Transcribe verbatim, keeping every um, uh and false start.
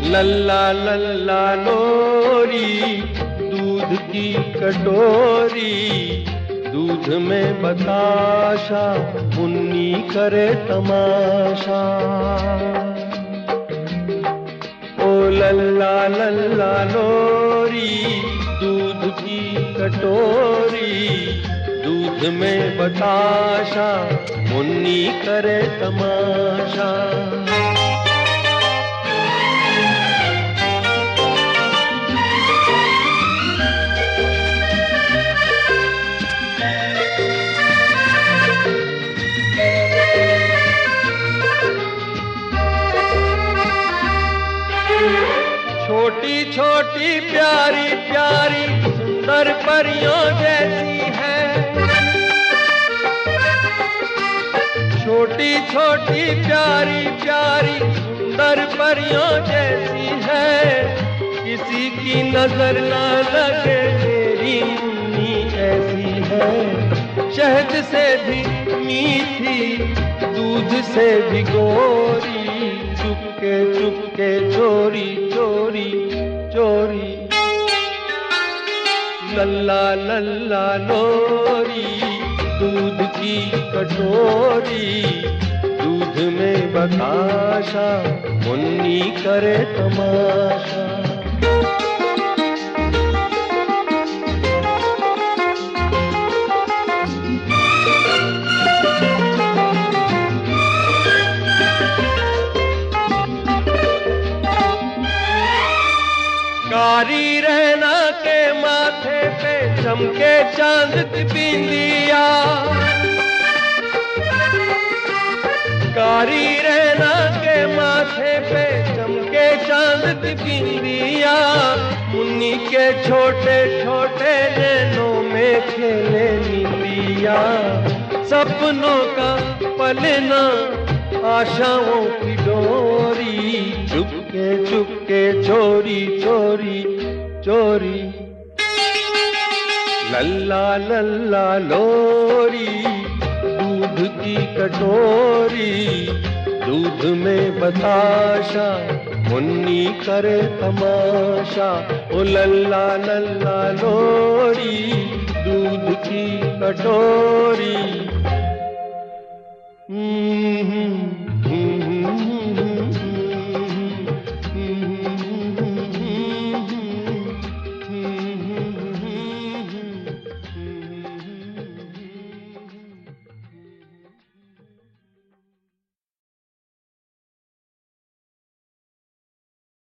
लल्ला लल्ला लोरी, दूध की कटोरी, दूध में बताशा, मुन्नी करे तमाशा। ओ लल्ला लल्ला लोरी, दूध की कटोरी, दूध में बताशा, मुन्नी करे तमाशा। छोटी छोटी प्यारी प्यारी सुंदर परियों जैसी है, छोटी छोटी प्यारी प्यारी सुंदर परियों जैसी है। किसी की नजर न लगे मेरी मुन्नी ऐसी है। शहद से भी मीठी, दूध से भी गोरी, चुपके चुपके चोरी चोरी चोरी। लल्ला लल्ला लोरी, दूध की कटोरी, दूध में बताशा, मुन्नी करे तमाशा। कारी रहना के माथे पे चमके चांद की बिंदिया, कारी रहना के माथे पे चमके चांद की बिंदिया। मुन्नी के छोटे छोटे नैनों में खेले नीलिया। सपनों का पलना, आशाओं की डोरी, चुपके चुपके चोरी चोरी चोरी। लल्ला लल्ला लोरी, दूध की कटोरी, दूध में बताशा, मुन्नी करे तमाशा। ओ लल्ला लल्ला लोरी, दूध की कटोरी,